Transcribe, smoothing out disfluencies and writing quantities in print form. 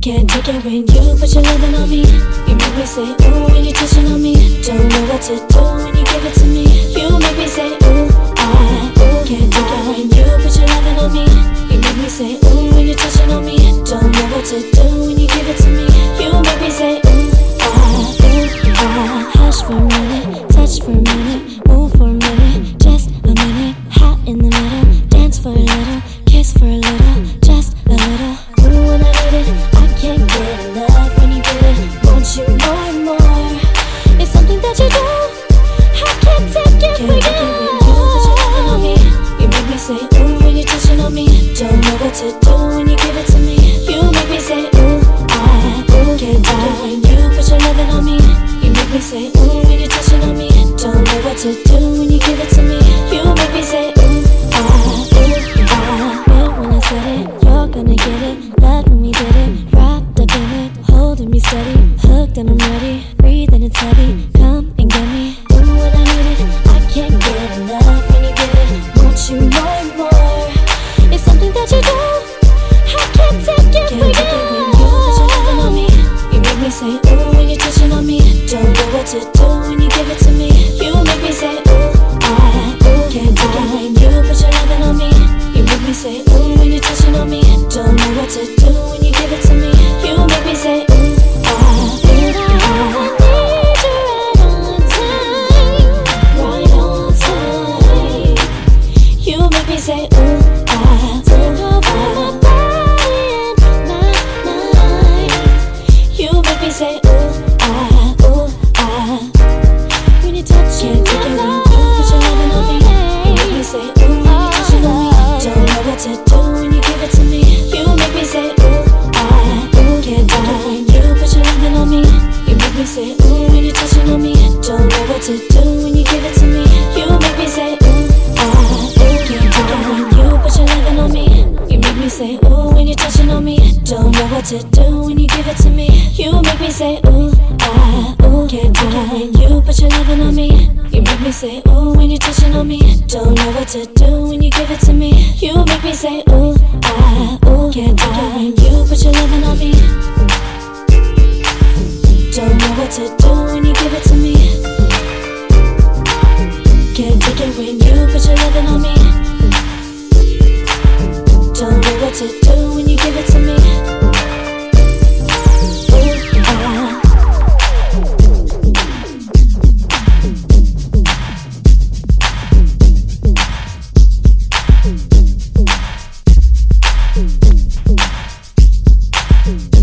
Can't take it when you put your loving on me. You make me say ooh when you're touching on me. Don't know what to do when you give it to me. You make me say ooh, ah, ooh. Can't take it when you put your loving on me. You make me say ooh when you're touching on me. Don't know what to do when you give it to me. You make me say ooh, ah, ooh, ah. Hush for a minute, touch for a minute, move for a minute, just a minute. Hot in the middle, dance for a little, kiss for a little, just a little. Ooh, when I need it, I can't get enough when you get it. Want you more and more. It's something that you do. I can't take it when you put your loving on me. You make me say ooh when you're touching on me. Don't know what to do when you give it to me. You make me say ooh, ah, ooh. Can't take it when you put your loving on me. You make me say ooh when you're touching on me. Don't know what to do when you give it to me. You make me say ooh, ah, ooh, ah. Well, when I said it, you're gonna get it. Love when we did it, wrapped up in it, holding me steady, hooked and I'm ready. Breathing it's heavy, come and get me. Ooh, when I need it, I can't get enough when you get it. Want you more and more. It's something that you do. I can't take it when you put your loving on me. You make me say ooh when you're touching on me. Don't know what to do when you give it to me. You make me say ooh, ah, ooh. Can't take it when you put your loving on me. You make me say ooh when you're touching on me. Don't know what to do when you give it to me. You make me say ooh, ah, ooh, ah. Right on time. You make me say ooh, ah, ooh, ah. You make me say ooh, ah, ooh, ah. When you touch it, take it when you put your loving on me. You make me say ooh when you're touching on me. Don't know what to do when you give it to me. You make me say ooh, ah, ooh. Can't take it when you put your loving on me. You make me say ooh when you're touching on me. Don't know what to do when you give it to me. You make me say ooh, ah, ooh. Can't take it when you put your loving on me. You make me say ooh when you're touching on me. Don't know what to do when you give it to me. You make me say ooh, ah, ooh. Can't take it when you put your loving on me. You make me say ooh when you're touching on me. Don't know what to do when you give it to me. You make me say ooh, ah, ooh. Can't take it when you put your loving on me. Don't know what to do when you give it to me. Can't take it when you put your loving on me. Don't know what to do when you give it to me. Ooh, ah.